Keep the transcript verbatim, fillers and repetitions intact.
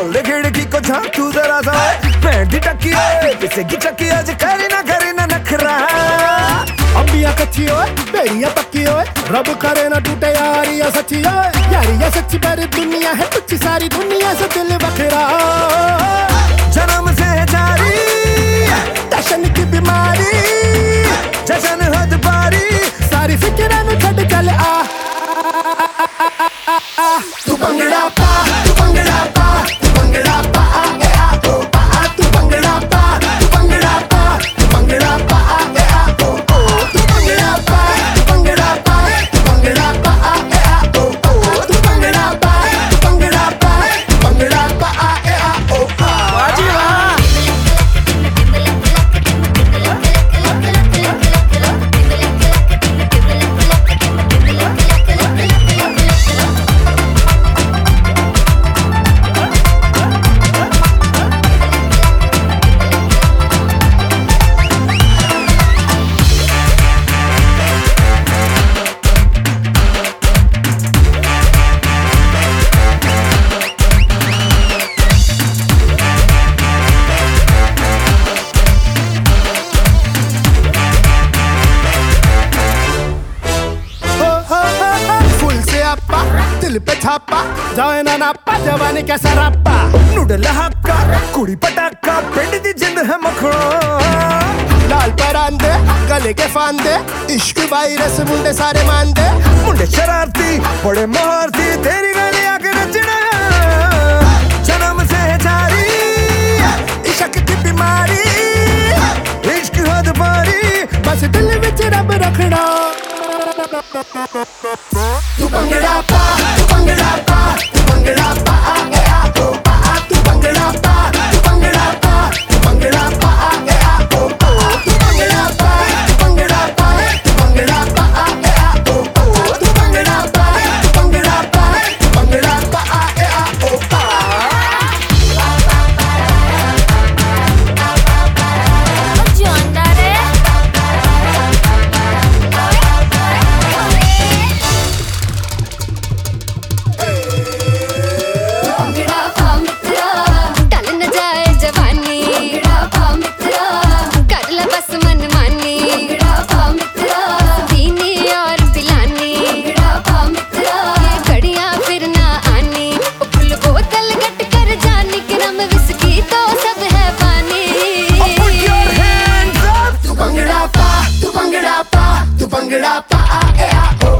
खोल खिड़की को झांक तू जरा सा, बैंड टकी है किसे की चक्की आज करे ना करे ना नखरा। अंबिया कच्ची ओए बेरिया पक्की ओए, रब करे ना टूटे यारियां सच्ची ओए। यारियां सच्ची पर दुनिया है कुछ सारी दुनिया से दिल बखेरा। जन्म से जारी टशन की बीमारी, जशन हद पारी, सारी फिक्र नु छड़ चल आ। तू भंगड़ा पा, तू भंगड़ा पा, तू भंगड़ा पा ए आ ओ पा, तू भंगड़ा पा, तू भंगड़ा पा, तू भंगड़ा पा ए आ ओ ओ, तू भंगड़ा पा, तू भंगड़ा पा, तू भंगड़ा पा ए आ ओ ओ, तू भंगड़ा पा, तू भंगड़ा पा, तू भंगड़ा पा ए आ ओ ओ। वाजी वाह। दिल पे छापा जाए ना नापा, जवानी का सरापा। नूडल हक्का कुड़ी पटाखा, पिंड दी जिंद है मखना। लाल परांदे गले के फांदे, इश्क वायरस मुंडे सारे मांदे। मुंडे शरारती बड़े महारती, तेरी गली आके नचना। जन्म से जारी इश्क की बीमारी, इश्क हद पारी, बस दिल विच रब रखना। तू भंगड़ा पा, तू भंगड़ा पा, तू भंगड़ा पा ए आ ओ पा, तू भंगड़ा पा, तू भंगड़ा पा, तू भंगड़ा पा ए आ ओ ओ, तू भंगड़ा पा, तू भंगड़ा पा, तू भंगड़ा पा ए आ ओ ओ, तू भंगड़ा पा, तू भंगड़ा पा, तू भंगड़ा पा ए आ ओ पा। Bangada pa, tu bangada pa, tu bangada pa, eh ah oh.